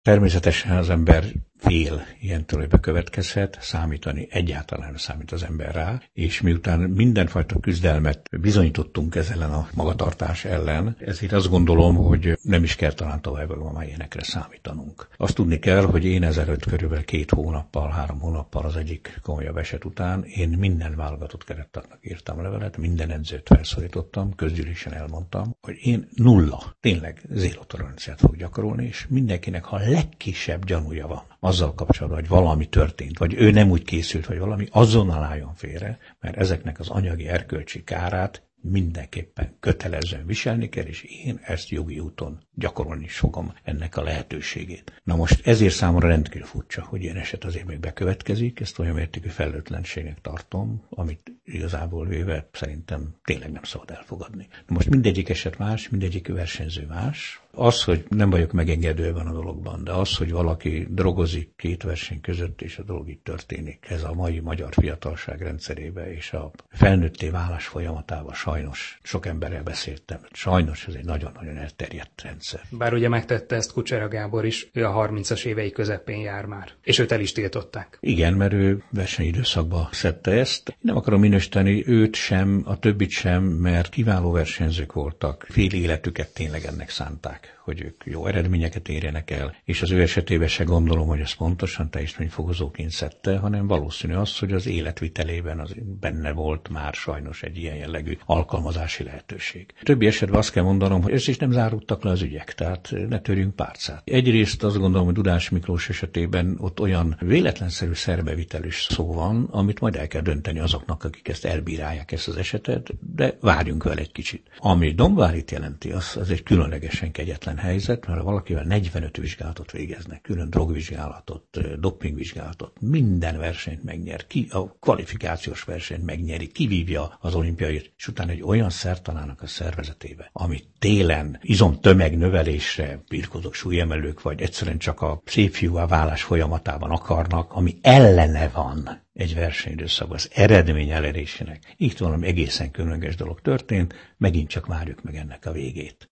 Természetesen az ember fél ilyentől, hogy bekövetkezhet, számítani egyáltalán nem számít az ember rá, és miután mindenfajta küzdelmet bizonyítottunk ezzel a magatartás ellen, ezért azt gondolom, hogy nem is kell talán tovább már ilyenekre számítanunk. Azt tudni kell, hogy én ezelőtt körülbelül 2 hónappal, 3 hónappal az egyik komolyabb eset után én minden válogatott kerettagnak írtam levelet, minden edzőt felszólítottam, közgyűlésen elmondtam, hogy én tényleg zéró toleranciát fogok gyakorolni, és mindenkinek, ha legkisebb gyanúja van azzal kapcsolatban, hogy valami történt, vagy ő nem úgy készült, vagy valami, azonnal álljon félre, mert ezeknek az anyagi erkölcsi kárát mindenképpen kötelezően viselni kell, és én ezt jogi úton gyakorolni is fogom ennek a lehetőségét. Na most ezért számomra rendkívül furcsa, hogy ilyen eset azért még bekövetkezik, ezt olyan mértékű felelőtlenségnek tartom, amit igazából véve szerintem tényleg nem szabad elfogadni. Na most mindegyik eset más, mindegyik versenyző más. Az, hogy nem vagyok megengedő van a dologban, de az, hogy valaki drogozik 2 verseny között, és a dolog így történik, ez a mai magyar fiatalság rendszerébe és a felnőtté válás folyamatában sajnos sok emberrel beszéltem. Sajnos ez egy nagyon-nagyon elterjedt rendszer. Bár ugye megtette ezt Kucsera Gábor is, ő a 30-as évei közepén jár már, és őt el is tiltották. Igen, mert ő versenyidőszakba szedte ezt. Én nem akarom minősíteni őt sem, a többit sem, mert kiváló versenyzők voltak, fél életüket tényleg ennek szánták, hogy ők jó eredményeket érjenek el, és az ő esetében se gondolom, hogy ez pontosan teljesítményfokozóként szedte, hanem valószínű az, hogy az életvitelében az benne volt már sajnos egy ilyen jellegű alkalmazási lehetőség. Többi esetben azt kell mondanom, hogy ezt is nem zárultak le az ügyek, tehát ne törjünk párcát. Egyrészt azt gondolom, hogy Dudás Miklós esetében ott olyan véletlenszerű szerbevitel is szó van, amit majd el kell dönteni azoknak, akik ezt elbírálják ezt az esetet, de várjunk vele egy kicsit. Ami Dombárit jelenti, az egy különlegesen kegyetlen helyzet, mert ha valakivel 45 vizsgálatot végeznek, külön drogvizsgálatot, dopingvizsgálatot, minden versenyt megnyer, a kvalifikációs versenyt megnyeri, kivívja az olimpiait, és utána egy olyan szert találnak a szervezetébe, ami télen izomtömegnövelésre birkózók, súlyemelők, vagy egyszerűen csak a szép fiúvá válás folyamatában akarnak, ami ellene van egy versenyidőszakban, az eredmény elérésének. Itt valami egészen különleges dolog történt, megint csak várjuk meg ennek a végét.